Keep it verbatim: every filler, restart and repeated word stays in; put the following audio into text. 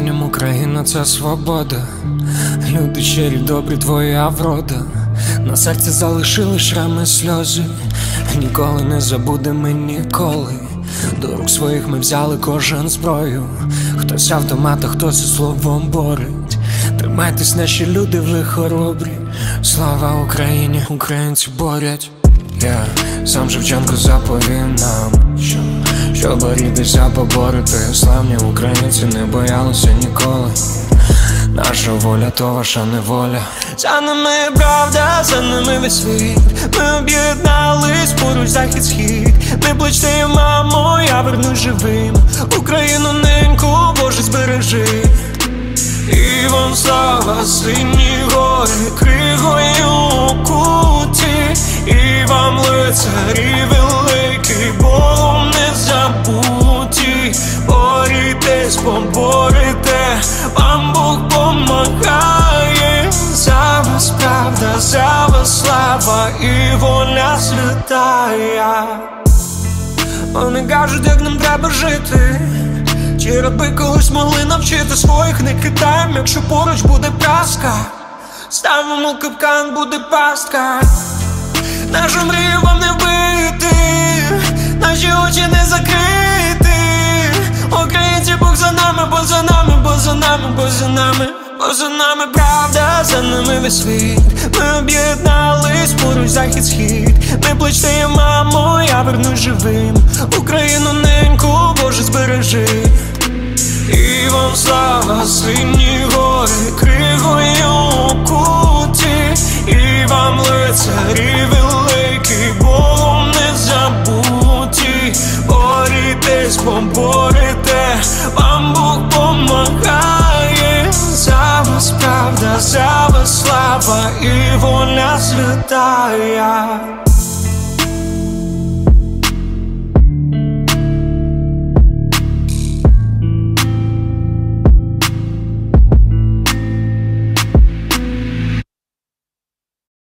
посланням Україна — це свобода. Люди щирі, добрі, твоя врода. На серці залишили шрами, сльози. Ніколи не забудемо, ніколи. До рук своїх ми взяли кожен зброю. Хтось автомат, а хтось і словом борить. Тримайтесь, наші люди, ви хоробрі. Слава Україні, українці борять. Я сам Шевченко заповів нам, що щоб борітися, поборити. Славні українці не боялися ніколи. Наша воля то ваша неволя. За нами правда, за нами весь світ. Ми об'єднались, поруч захід схід. Не плачте, мамо, я вернусь живим. Україну неньку, Боже, збережи. І вам слава, сині гори, кригою куті. І вам лицарі великі, Богом не забуті. Борітесь, поборете, вам Бог помагає. За вас правда, за вас слава і воля святая. Вони кажуть, як нам треба жити. Чи раби колись могли навчити своїх, не кидаєм, якщо поруч буде праска. Ставимо капкан, буде пастка. Нашу мрію вам не вбити, наші очі не закрити. Українці, Бог за нами, бо за нами, бо за нами, бо за нами. Бо за нами правда, за нами весь світ. Ми об'єднались, поруч захід схід. Не плачте, мамо, я вернусь живим. Україну неньку, Боже, збережи. І вам слава, сині гори, кригою куті. І вам лицарі великі, Богом не забуті. Борітесь, поборете, вам Бог помагає. За вас правда, за вас слава і воля святая.